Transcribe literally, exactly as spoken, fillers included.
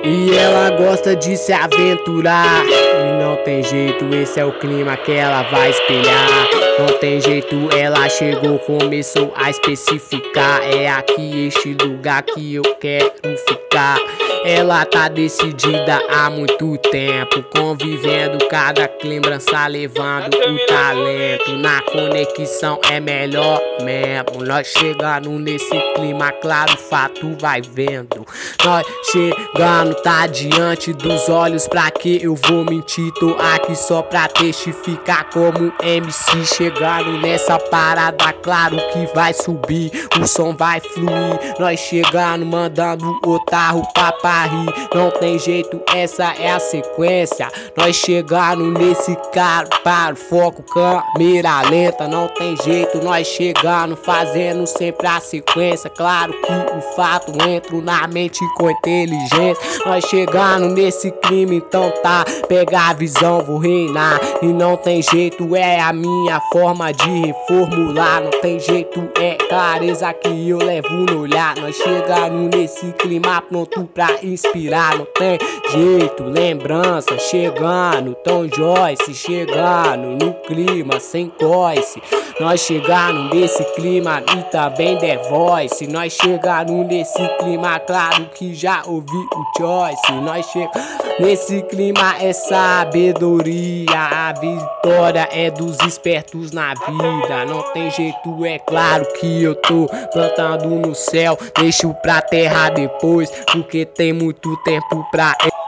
E ela gosta de se aventurar, e não tem jeito, esse é o clima que ela vai espelhar. Não tem jeito, ela chegou, começou a especificar. É aqui este lugar que eu quero ficar. Ela tá decidida há muito tempo, convivendo cada lembrança, levando o talento. Na conexão é melhor mesmo. Nós chegando nesse clima, claro, fato vai vendo. Nós chegando, tá diante dos olhos, pra que eu vou mentir? Tô aqui só pra testificar como M C. Chegando nessa parada, claro que vai subir, o som vai fluir. Nós chegando, mandando o tarro pra rir. Não tem jeito, essa é a sequência. Nós chegando nesse cara, para o foco, câmera lenta. Não tem jeito, nós chegando, fazendo sempre a sequência. Claro que o fato entra na mente com inteligência. Nós chegando nesse clima, então tá, pega a visão, vou reinar. E não tem jeito, é a minha forma de reformular. Não tem jeito, é clareza que eu levo no olhar. Nós chegando nesse clima pronto pra inspirar. Não tem jeito, lembrança chegando, Tom Joyce chegando no clima sem coice. Nós chegando nesse clima e também The Voice. Nós chegando nesse clima, claro que já ouvi o Choice. Nós chegando nesse clima, é sabedoria. A vitória é dos espertos na vida. Não tem jeito, é claro que eu tô plantando no céu. Deixo pra terra depois, porque tem muito tempo pra